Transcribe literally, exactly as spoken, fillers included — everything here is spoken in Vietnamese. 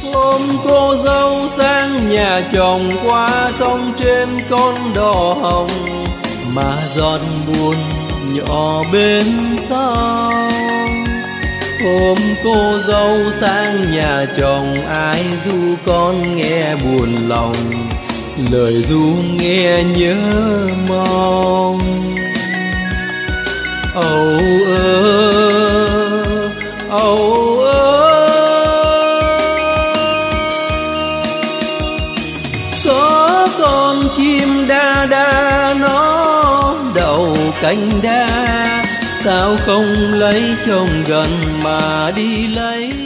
Hôm cô dâu sang nhà chồng qua sông trên con đò hồng, mà giọt buồn nhỏ bên sông. Hôm cô dâu sang nhà chồng ai ru con nghe buồn lòng, lời ru nghe nhớ mong. Âu ơ âu ơ, có con chim đa đa nó đậu cánh đa, sao không lấy chồng gần mà đi lấy